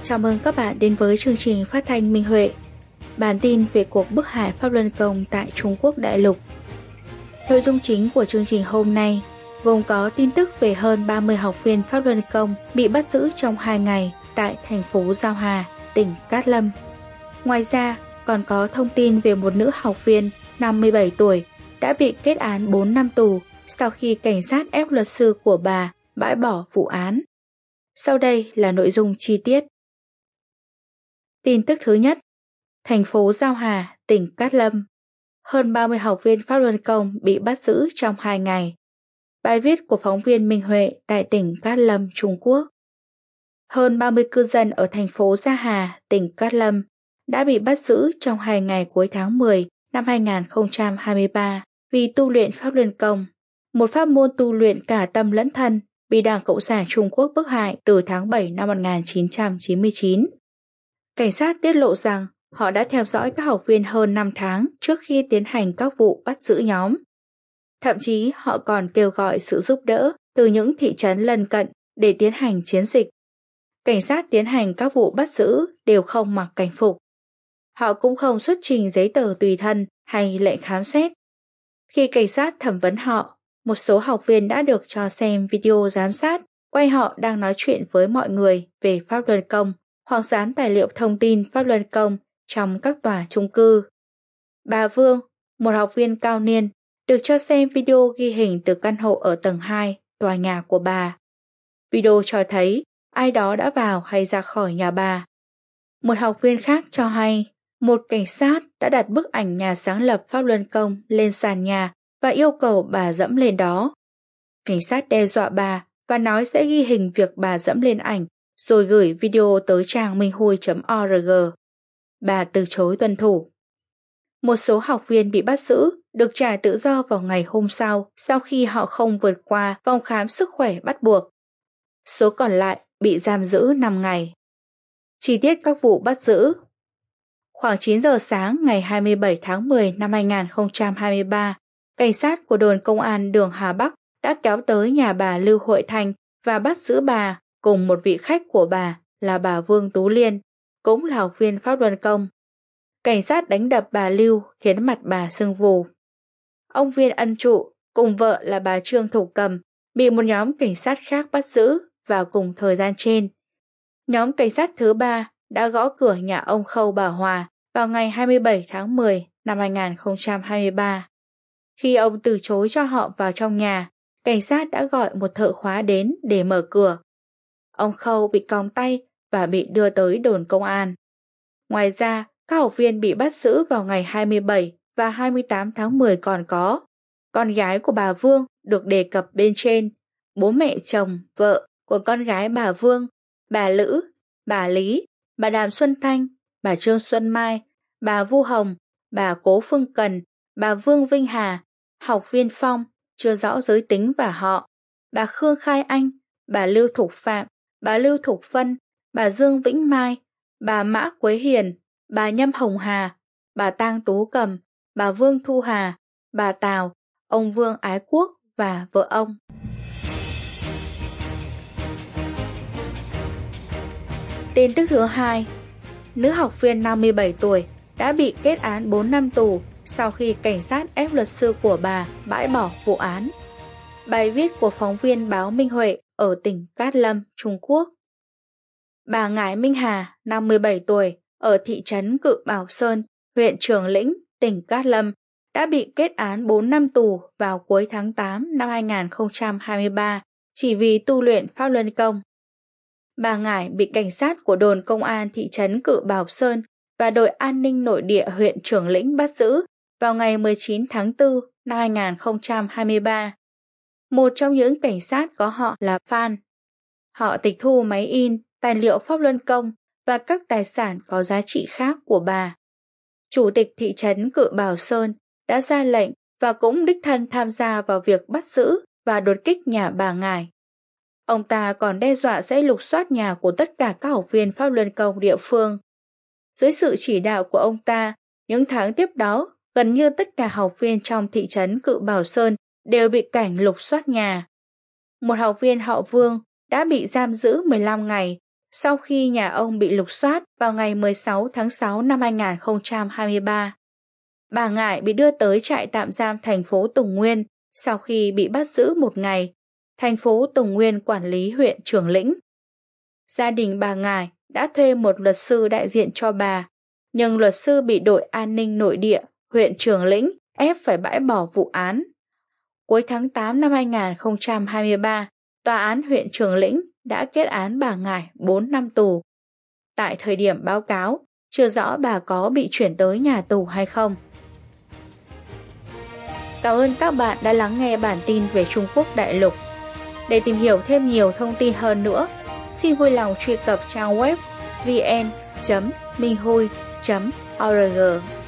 Chào mừng các bạn đến với chương trình phát thanh Minh Huệ. Bản tin về cuộc bức hải Pháp Luân Công tại Trung Quốc đại lục. Nội dung chính của chương trình hôm nay gồm có tin tức về hơn 30 học viên Pháp Luân Công bị bắt giữ trong 2 ngày tại thành phố Giao Hà, tỉnh Cát Lâm. Ngoài ra, còn có thông tin về một nữ học viên 57 tuổi đã bị kết án 4 năm tù sau khi cảnh sát ép luật sư của bà bãi bỏ vụ án. Sau đây là nội dung chi tiết. Tin tức thứ nhất, thành phố Giao Hà, tỉnh Cát Lâm. Hơn 30 học viên Pháp Luân Công bị bắt giữ trong 2 ngày. Bài viết của phóng viên Minh Huệ tại tỉnh Cát Lâm, Trung Quốc. Hơn 30 cư dân ở thành phố Giao Hà, tỉnh Cát Lâm đã bị bắt giữ trong 2 ngày cuối tháng 10 năm 2023 vì tu luyện Pháp Luân Công, một pháp môn tu luyện cả tâm lẫn thân bị Đảng Cộng sản Trung Quốc bức hại từ tháng 7 năm 1999. Cảnh sát tiết lộ rằng họ đã theo dõi các học viên hơn 5 tháng trước khi tiến hành các vụ bắt giữ nhóm. Thậm chí họ còn kêu gọi sự giúp đỡ từ những thị trấn lân cận để tiến hành chiến dịch. Cảnh sát tiến hành các vụ bắt giữ đều không mặc cảnh phục. Họ cũng không xuất trình giấy tờ tùy thân hay lệnh khám xét. Khi cảnh sát thẩm vấn họ, một số học viên đã được cho xem video giám sát quay họ đang nói chuyện với mọi người về Pháp Luân Công hoặc dán tài liệu thông tin Pháp Luân Công trong các tòa chung cư. Bà Vương, một học viên cao niên, được cho xem video ghi hình từ căn hộ ở tầng 2 tòa nhà của bà. Video cho thấy ai đó đã vào hay ra khỏi nhà bà. Một học viên khác cho hay một cảnh sát đã đặt bức ảnh nhà sáng lập Pháp Luân Công lên sàn nhà và yêu cầu bà dẫm lên đó. Cảnh sát đe dọa bà và nói sẽ ghi hình việc bà dẫm lên ảnh rồi gửi video tới trang minhui.org. Bà từ chối tuân thủ. Một số học viên bị bắt giữ được trả tự do vào ngày hôm sau khi họ không vượt qua vòng khám sức khỏe bắt buộc. Số còn lại bị giam giữ 5 ngày. Chi tiết các vụ bắt giữ. Khoảng 9 giờ sáng ngày 27 tháng 10 năm 2023, cảnh sát của đồn công an đường Hà Bắc đã kéo tới nhà bà Lưu Hội Thanh và bắt giữ bà cùng một vị khách của bà là bà Vương Tú Liên, cũng là học viên Pháp Luân Công. Cảnh sát đánh đập bà Lưu khiến mặt bà sưng vù. Ông Viên Ân Trụ cùng vợ là bà Trương Thục Cầm bị một nhóm cảnh sát khác bắt giữ vào cùng thời gian trên. Nhóm cảnh sát thứ 3 đã gõ cửa nhà ông Khâu Bà Hòa vào ngày 27 tháng 10 năm 2023. Khi ông từ chối cho họ vào trong nhà, cảnh sát đã gọi một thợ khóa đến để mở cửa. Ông Khâu bị còng tay và bị đưa tới đồn công an. Ngoài ra, các học viên bị bắt giữ vào ngày 27 và 28 tháng 10 còn có con gái của bà Vương được đề cập bên trên, bố mẹ chồng, vợ của con gái bà Vương, bà Lữ, bà Lý, bà Đàm Xuân Thanh, bà Trương Xuân Mai, bà Vu Hồng, bà Cố Phương Cần, bà Vương Vinh Hà, học viên Phong, chưa rõ giới tính và họ, bà Khương Khai Anh, bà Lưu Thục Phạm, bà Lưu Thục Phân, bà Dương Vĩnh Mai, bà Mã Quế Hiền, bà Nhâm Hồng Hà, bà Tang Tú Cầm, bà Vương Thu Hà, bà Tào, ông Vương Ái Quốc và vợ ông. Tin tức thứ 2, nữ học viên 57 tuổi đã bị kết án 4 năm tù sau khi cảnh sát ép luật sư của bà bãi bỏ vụ án. Bài viết của phóng viên báo Minh Huệ ở tỉnh Cát Lâm, Trung Quốc. Bà Ngải Minh Hà, 57 tuổi, ở thị trấn Cự Bảo Sơn, huyện Trường Lĩnh, tỉnh Cát Lâm, đã bị kết án 4 năm tù vào cuối tháng 8 năm 2023 chỉ vì tu luyện Pháp Luân Công. Bà Ngải bị cảnh sát của đồn công an thị trấn Cự Bảo Sơn và đội an ninh nội địa huyện Trường Lĩnh bắt giữ vào ngày 19 tháng 4 năm 2023. Một trong những cảnh sát có họ là Phan. Họ tịch thu máy in, tài liệu Pháp Luân Công và các tài sản có giá trị khác của bà. Chủ tịch thị trấn Cự Bảo Sơn đã ra lệnh và cũng đích thân tham gia vào việc bắt giữ và đột kích nhà bà Ngải. Ông ta còn đe dọa sẽ lục soát nhà của tất cả các học viên Pháp Luân Công địa phương. Dưới sự chỉ đạo của ông ta, những tháng tiếp đó, gần như tất cả học viên trong thị trấn Cự Bảo Sơn đều bị cảnh lục soát nhà. Một học viên họ Vương đã bị giam giữ 15 ngày Sau khi nhà ông bị lục soát vào ngày 16 tháng 6 năm 2023, bà Ngải bị đưa tới trại tạm giam thành phố Tùng Nguyên sau khi bị bắt giữ một ngày, thành phố Tùng Nguyên quản lý huyện Trường Lĩnh. Gia đình bà Ngải đã thuê một luật sư đại diện cho bà, nhưng luật sư bị đội an ninh nội địa huyện Trường Lĩnh ép phải bãi bỏ vụ án. Cuối tháng 8 năm 2023, Tòa án huyện Trường Lĩnh đã kết án bà Ngải 4 năm tù. Tại thời điểm báo cáo, chưa rõ bà có bị chuyển tới nhà tù hay không. Cảm ơn các bạn đã lắng nghe bản tin về Trung Quốc đại lục. Để tìm hiểu thêm nhiều thông tin hơn nữa, xin vui lòng truy cập trang web vn.minhui.org.